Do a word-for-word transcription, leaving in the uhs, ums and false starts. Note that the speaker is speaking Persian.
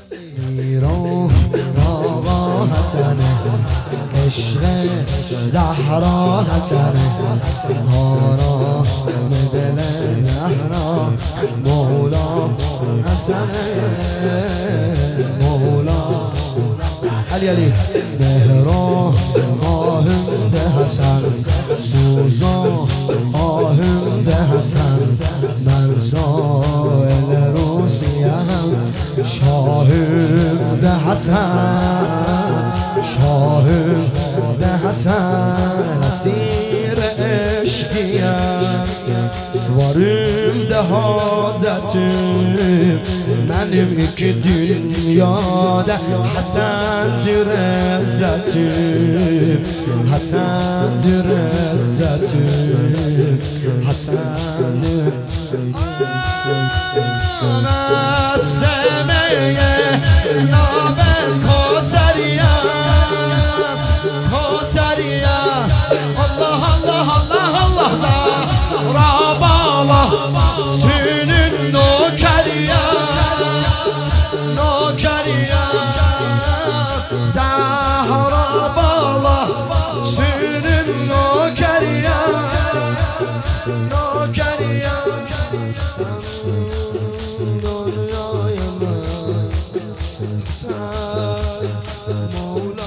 ایران آقا حسنه، عشق زهرا حسنه، آرام دل زهرا مولا حسنه، مولا علی علی مهران آهنگ حسن، سوزان آهنگ حسن، من سائل روسیه هم شاهد حسن، شاهد حسن، اسیر عشقیم varım da hazetim benim iki dünyada Hasan'dır ezzetim, Hasan'dır ezzetim, Hasan'dır Mestemeye naber Kosariyam, Kosariyam, Allah Allah Allah Allah Zahra bağla sünün nokeriyam, nokeriyam, Zahra bağla sünün nokeriyam, nokeriyam, sen dünyayım sen Mevla.